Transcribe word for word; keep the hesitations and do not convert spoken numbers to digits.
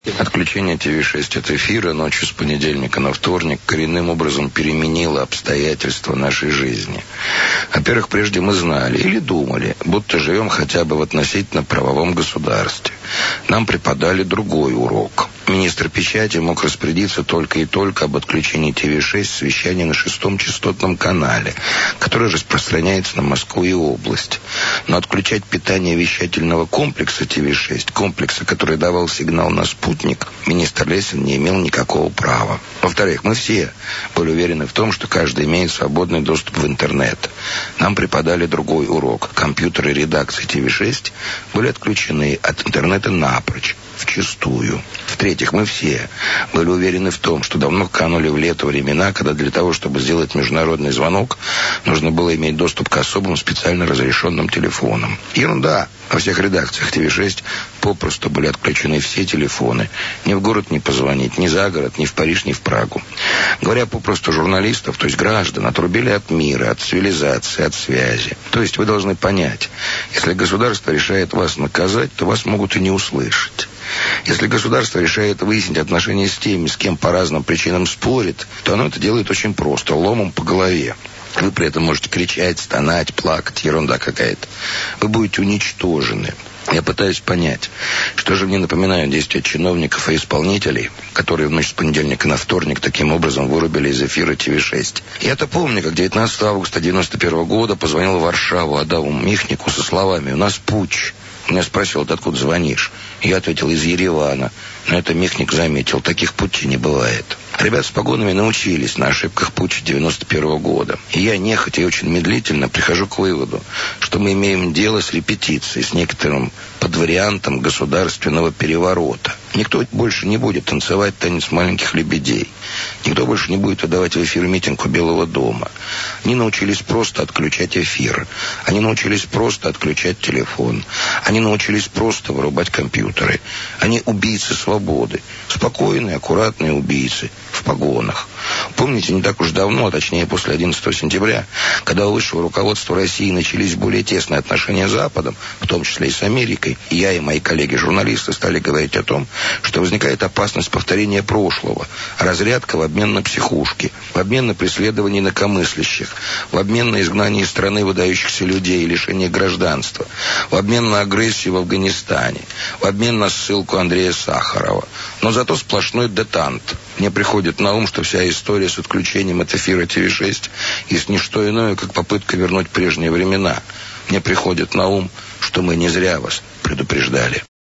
Отключение Ти Ви шесть от эфира ночью с понедельника на вторник коренным образом переменило обстоятельства нашей жизни. Во-первых, прежде мы знали или думали, будто живем хотя бы в относительно правовом государстве. Нам преподали другой урок. Министр печати мог распорядиться только и только об отключении Ти Ви шесть с вещания на шестом частотном канале, который распространяется на Москву и область. Но отключать питание вещательного комплекса Ти Ви шесть, комплекса, который давал сигнал на спутник, министр Лесин не имел никакого права. Во-вторых, мы все были уверены в том, что каждый имеет свободный доступ в интернет. Нам преподали другой урок. Компьютеры редакции Ти Ви шесть были отключены от интернета напрочь, вчистую. В-третьих, мы все были уверены в том, что давно канули в лето времена, когда для того, чтобы сделать международный звонок, нужно было иметь доступ к особым специально разрешенным телефонам. Ерунда. Во всех редакциях Ти Ви шесть попросту были отключены все телефоны. Ни в город не позвонить, ни за город, ни в Париж, ни в Прагу. Говоря попросту, журналистов, то есть граждан, отрубили от мира, от цивилизации, от связи. То есть вы должны понять, если государство решает вас наказать, то вас могут и не услышать. Если государство решает выяснить отношения с теми, с кем по разным причинам спорит, то оно это делает очень просто, ломом по голове. Вы при этом можете кричать, стонать, плакать, ерунда какая-то. Вы будете уничтожены. Я пытаюсь понять, что же мне напоминают действия чиновников и исполнителей, которые в ночь с понедельника на вторник таким образом вырубили из эфира Ти Ви шесть. Я-то помню, как девятнадцатого августа девяносто первого года позвонил в Варшаву Адаму Михнику со словами: «У нас путч». Меня спросил: «Ты откуда звонишь?» Я ответил: «Из Еревана». На это Михник заметил: «Таких путчей не бывает». Ребята с погонами научились на ошибках путча девяносто первого года. И я нехотя и очень медлительно прихожу к выводу, что мы имеем дело с репетицией, с некоторым подвариантом государственного переворота. Никто больше не будет танцевать танец маленьких лебедей. Никто больше не будет выдавать в эфир митинг у Белого дома. Они научились просто отключать эфир. Они научились просто отключать телефон. Они научились просто вырубать компьютеры. Они убийцы свободы. Спокойные, аккуратные убийцы в погонах. Помните, не так уж давно, а точнее после одиннадцатого сентября, когда у высшего руководства России начались более тесные отношения с Западом, в том числе и с Америкой, я и мои коллеги-журналисты стали говорить о том, что возникает опасность повторения прошлого, разрядка в обмен на психушки, в обмен на преследование инакомыслящих, в обмен на изгнание из страны выдающихся людей и лишение гражданства, в обмен на агрессию в Афганистане, в обмен на ссылку Андрея Сахарова. Но зато сплошной детант. Мне приходит на ум, что вся история с отключением от эфира Ти Ви шесть есть не что иное, как попытка вернуть прежние времена. Мне приходит на ум, что мы не зря вас предупреждали.